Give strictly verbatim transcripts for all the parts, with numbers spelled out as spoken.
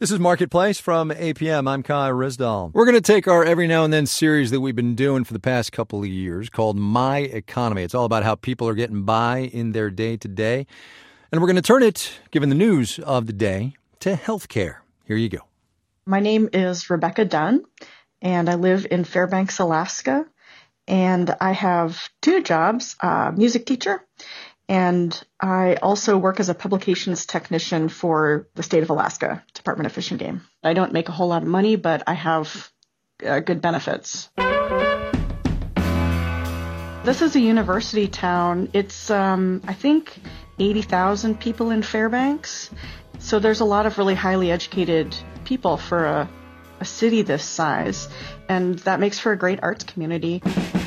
This is Marketplace from A P M. I'm Kai Risdall. We're going to take our Every Now and Then series that we've been doing for the past couple of years called My Economy. It's all about how people are getting by in their day-to-day. And we're going to turn it, given the news of the day, to healthcare. Here you go. My name is Rebecca Dunn, and I live in Fairbanks, Alaska. And I have two jobs, uh, music teacher, and I also work as a publications technician for the state of Alaska, Department of Fish and Game. I don't make a whole lot of money, but I have uh, good benefits. This is a university town. It's, um, I think, eighty thousand people in Fairbanks. So there's a lot of really highly educated people for a, a city this size, and that makes for a great arts community.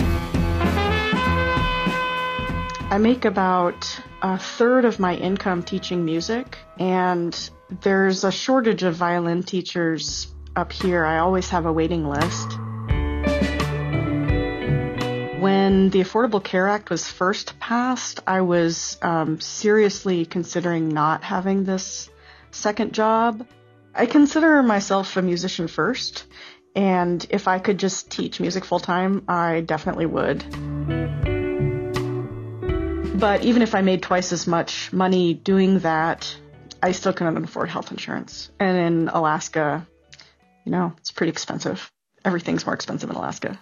I make about a third of my income teaching music, and there's a shortage of violin teachers up here. I always have a waiting list. When the Affordable Care Act was first passed, I was um, seriously considering not having this second job. I consider myself a musician first, and if I could just teach music full-time, I definitely would. But even if I made twice as much money doing that, I still couldn't afford health insurance. And in Alaska, you know, it's pretty expensive. Everything's more expensive in Alaska.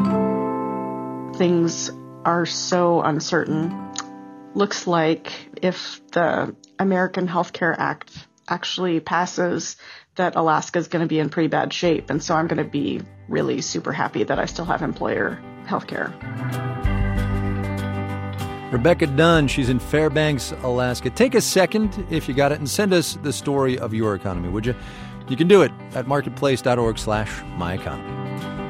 Things are so uncertain. Looks like if the American Health Care Act actually passes, that Alaska is going to be in pretty bad shape. And so I'm going to be really super happy that I still have employer health care. Rebecca Dunn, she's in Fairbanks, Alaska. Take a second, if you got it, and send us the story of your economy, would you? You can do it at marketplace.org slash my economy.